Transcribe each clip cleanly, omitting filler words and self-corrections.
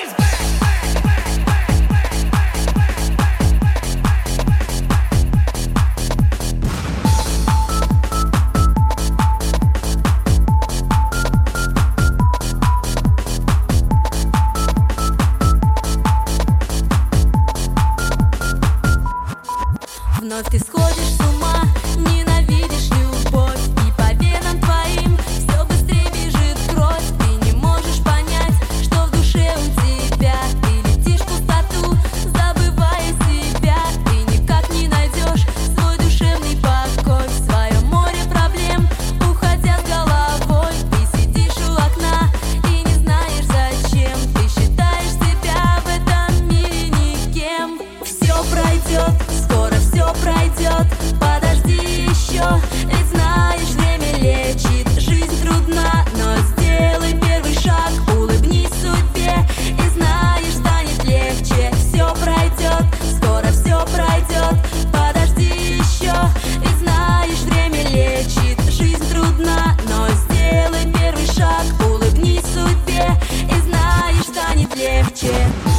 Вновь ты сходишь с ума, ненавидишь любовь, и по венам твоим все быстрее бежит кровь. Ты не можешь понять, что в душе у тебя. Ты летишь в пустоту, забывая себя. Ты никак не найдешь свой душевный покой. В своем море проблем, уходя с головой. Ты сидишь у окна и не знаешь зачем. Ты считаешь себя в этом мире никем. Все пройдет, скоро все пройдет, подожди еще, ведь знаешь, время лечит. Жизнь трудна, но сделай первый шаг, улыбнись судьбе, и знаешь, станет легче. Все пройдет, скоро все пройдет, подожди еще, ведь знаешь, время лечит. Жизнь трудна, но сделай первый шаг, улыбнись судьбе, и знаешь, станет легче.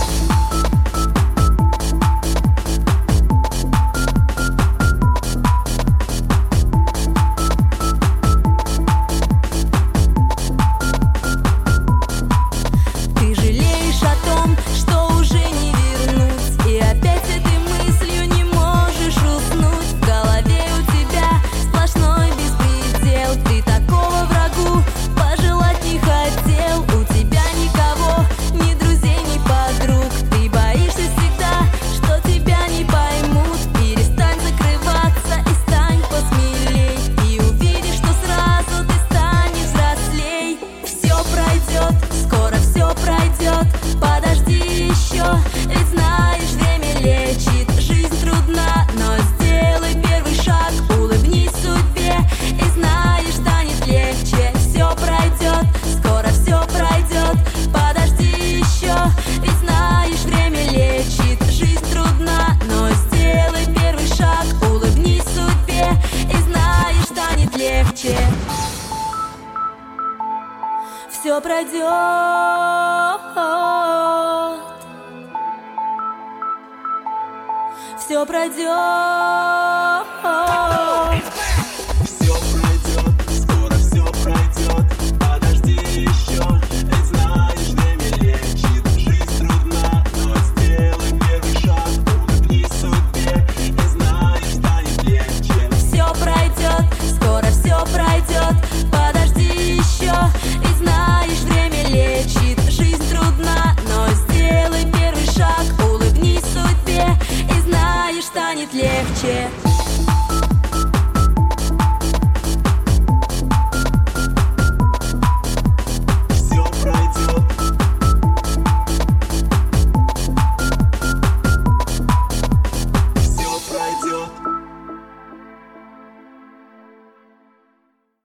Скоро все пройдет, подожди еще, ведь знаешь, время лечит. Жизнь трудна, но сделай первый шаг, улыбнись судьбе, и знаешь, станет легче. Все пройдет, скоро все пройдет, подожди еще, ведь знаешь, время лечит. Жизнь трудна, но сделай первый шаг, улыбнись судьбе, и знаешь, станет легче. Все пройдет, все пройдет. Все пройдет, скоро все пройдет, подожди еще, ведь знаешь, время лечит. Жизнь трудна, но сделай первый шаг, улыбнись судьбе, и знаешь, станет легче. Все пройдет, скоро все пройдет, подожди еще, ведь знаешь, время лечит. Жизнь трудна, но сделай первый шаг, улыбнись судьбе, и знаешь, станет легче.